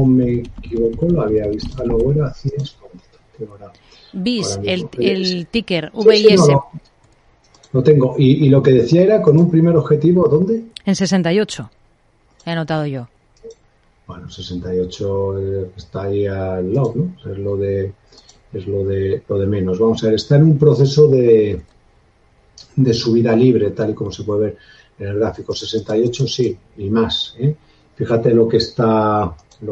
me equivoco, lo había visto. No, bueno, así es. BIS, el ticker, sí, VIS. Sí, lo tengo. Y lo que decía era con un primer objetivo, ¿dónde? En 68, he anotado yo. Bueno, 68 está ahí al lado, ¿no? Es lo de menos. Vamos a ver, está en un proceso de subida libre, tal y como se puede ver en el gráfico. 68 sí, y más, ¿eh? Fíjate lo que está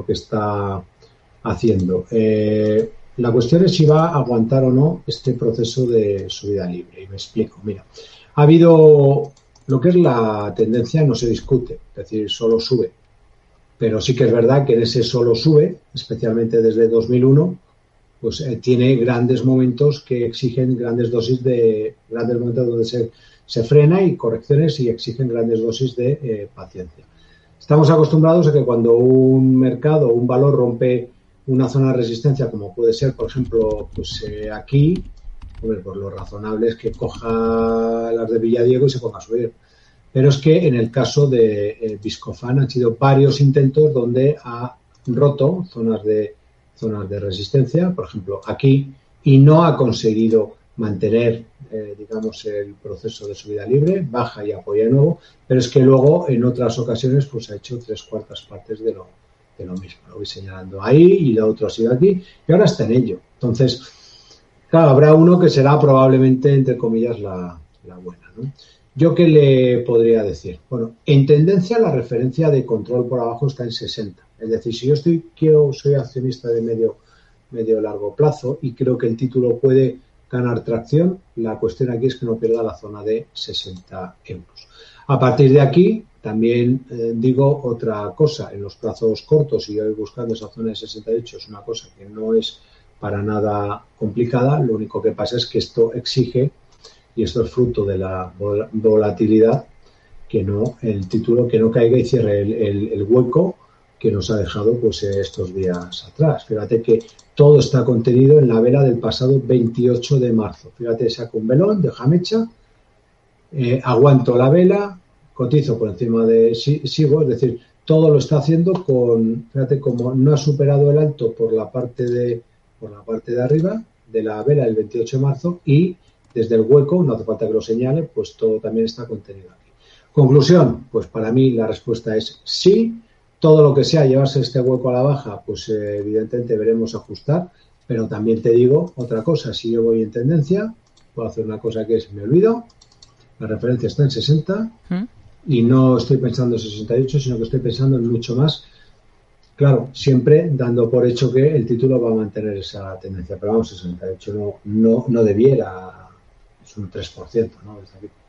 haciendo. La cuestión es si va a aguantar o no este proceso de subida libre. Y me explico. Mira, ha habido lo que es la tendencia, no se discute, es decir, solo sube. Pero sí que es verdad que en ese solo sube, especialmente desde 2001, pues tiene grandes momentos que exigen grandes momentos donde se frena y correcciones y exigen grandes dosis de paciencia. Estamos acostumbrados a que cuando un mercado o un valor rompe una zona de resistencia, como puede ser, por ejemplo, pues aquí, pues lo razonable es que coja las de Villadiego y se ponga a subir. Pero es que en el caso de Viscofan han sido varios intentos donde ha roto zonas de resistencia, por ejemplo, aquí, y no ha conseguido mantener, digamos, el proceso de subida libre, baja y apoya de nuevo, pero es que luego en otras ocasiones pues ha hecho 3/4 partes de lo mismo. Lo voy señalando ahí y la otra ha sido aquí y ahora está en ello. Entonces, claro, habrá uno que será probablemente, entre comillas, la buena, ¿no? ¿Yo qué le podría decir? Bueno, en tendencia la referencia de control por abajo está en 60. Es decir, si yo soy accionista de medio largo plazo y creo que el título puede ganar tracción, la cuestión aquí es que no pierda la zona de 60 euros. A partir de aquí, también digo otra cosa. En los plazos cortos, y yo voy buscando esa zona de 68, es una cosa que no es para nada complicada. Lo único que pasa es que esto exige, y esto es fruto de la volatilidad, que no el título que no caiga y cierre el hueco que nos ha dejado pues estos días atrás. Fíjate que todo está contenido en la vela del pasado 28 de marzo. Fíjate, saco un velón, deja mecha, aguanto la vela, cotizo por encima sigo, es decir, todo lo está haciendo fíjate, como no ha superado el alto por la parte de arriba de la vela del 28 de marzo y desde el hueco, no hace falta que lo señale, pues todo también está contenido aquí. Conclusión, pues para mí la respuesta es sí. Todo lo que sea llevarse este hueco a la baja, pues evidentemente veremos ajustar, pero también te digo otra cosa, si yo voy en tendencia, puedo hacer una cosa que es, me olvido, la referencia está en 60 y no estoy pensando en 68, sino que estoy pensando en mucho más. Claro, siempre dando por hecho que el título va a mantener esa tendencia, pero vamos, 68 no debiera, es un 3%, ¿no? Desde aquí.